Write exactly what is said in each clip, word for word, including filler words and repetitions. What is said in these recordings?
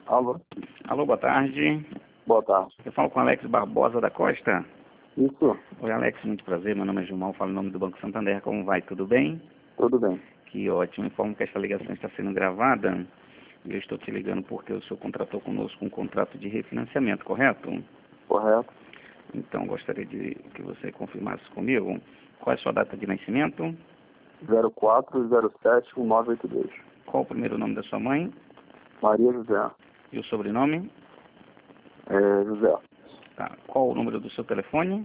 Alô? Alô, boa tarde. Boa tarde. Eu falo com Alex Barbosa da Costa. Isso, Oi, Alex, muito prazer. Meu nome é Gilmar, falo em nome do Banco Santander. Como vai? Tudo bem? tudo bem. Que ótimo. Informo que esta ligação está sendo gravada. E eu estou te ligando porque o senhor contratou conosco um contrato de refinanciamento, correto? Correto? Então, gostaria de que você confirmasse comigo qual é a sua data de nascimento, zero quatro zero sete um nove oito dois. qual o primeiro nome da sua mãe Maria José. e o sobrenome, É, José. tá? Qual o número do seu telefone?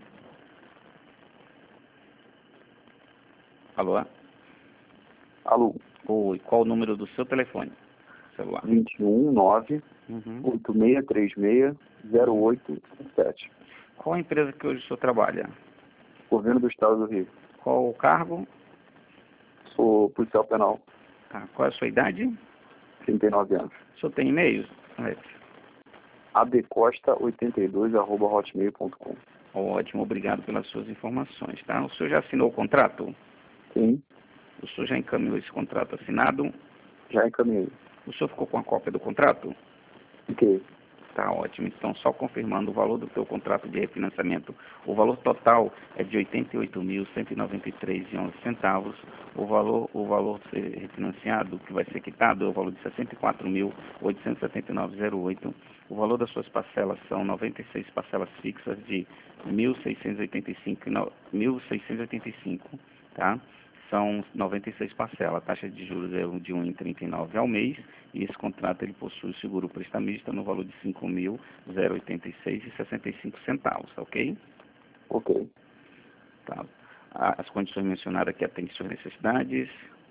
Alô? Alô? Oi, qual o número do seu telefone celular? vinte e um nove Uhum. oito seis três seis zero oito sete. Qual a empresa que hoje o senhor trabalha? Governo do Estado do Rio. Qual o cargo? Sou policial penal. Tá. Qual é a sua idade? trinta e nove anos. O senhor tem e-mail, Alex? abcosta oitenta e dois arroba hotmail ponto com. Ótimo, obrigado pelas suas informações, tá? O senhor já assinou o contrato? Sim, O senhor já encaminhou esse contrato assinado? já encaminhei. O senhor ficou com a cópia do contrato? Fiquei. Tá ótimo. Então, só confirmando o valor do seu contrato de refinanciamento. O valor total é de oitenta e oito mil cento e noventa e três reais e onze centavos. O valor, o valor a ser refinanciado, que vai ser quitado, é o valor de sessenta e quatro mil oitocentos e setenta e nove reais e oito centavos. O valor das suas parcelas são noventa e seis parcelas fixas de mil seiscentos e oitenta e cinco, mil seiscentos e oitenta e cinco, tá? São noventa e seis parcelas. A taxa de juros é de um vírgula trinta e nove ao mês. E esse contrato ele possui seguro prestamista no valor de cinco mil oitenta e seis reais e sessenta e cinco centavos, ok? Ok. Tá. As condições mencionadas aqui atendem suas necessidades.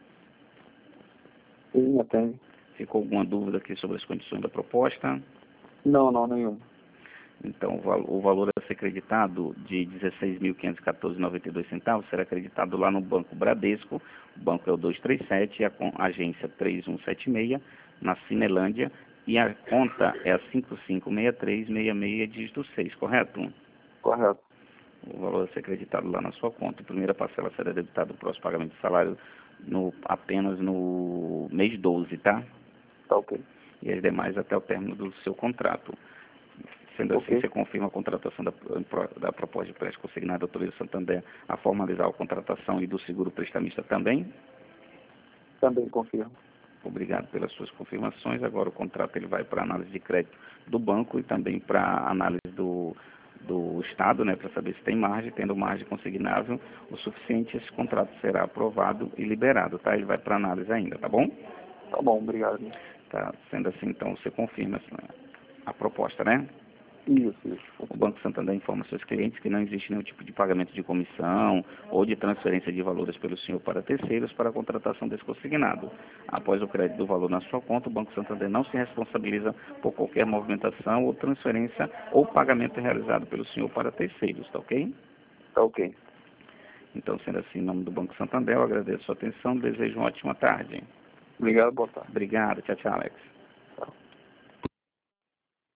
Sim, atende. Ficou alguma dúvida aqui sobre as condições da proposta? Não, não, nenhum. Então, o, val o valor a ser creditado de dezesseis mil quinhentos e quatorze reais e noventa e dois centavos será creditado lá no Banco Bradesco. O banco é o duzentos e trinta e sete, a, a agência três um sete seis, na Cinelândia, e a conta é a cinco cinco seis três seis seis, dígito seis, correto? Correto. O valor a ser creditado lá na sua conta. A primeira parcela será debitada para o pagamento de salário no, apenas no mês doze, tá? Tá ok. E as demais até o término do seu contrato. Sendo assim, Ok. você confirma a contratação da, da proposta de empréstimo consignado da Autoridade Santander a formalizar a contratação e do seguro prestamista também? Também confirmo. Obrigado pelas suas confirmações. Agora o contrato ele vai para análise de crédito do banco e também para análise do, do Estado, né, para saber se tem margem. Tendo margem consignável o suficiente, esse contrato será aprovado e liberado, tá? Ele vai para análise ainda, tá bom? Tá bom, obrigado. Tá, sendo assim, então você confirma a proposta, né? Isso, isso. O Banco Santander informa seus clientes que não existe nenhum tipo de pagamento de comissão ou de transferência de valores pelo senhor para terceiros para a contratação desse consignado. Após o crédito do valor na sua conta, o Banco Santander não se responsabiliza por qualquer movimentação ou transferência ou pagamento realizado pelo senhor para terceiros, tá ok? Tá ok. Então, sendo assim, em nome do Banco Santander, eu agradeço a sua atenção e desejo uma ótima tarde. Obrigado, boa tarde. Obrigado, tchau, tchau, Alex.